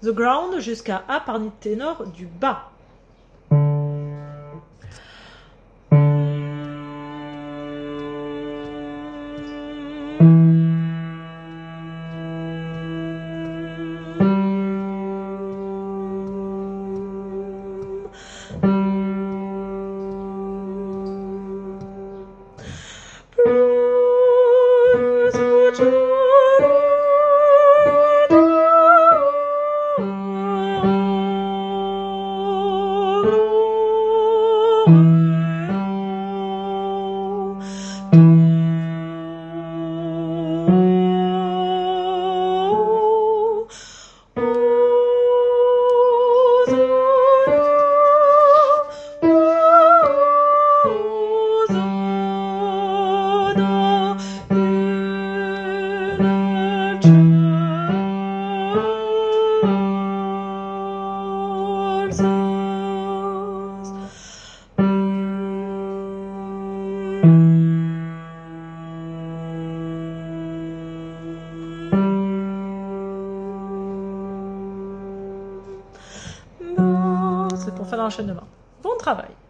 The ground jusqu'à A par ténor du bas. C'est pour faire l'enchaînement. Bon travail.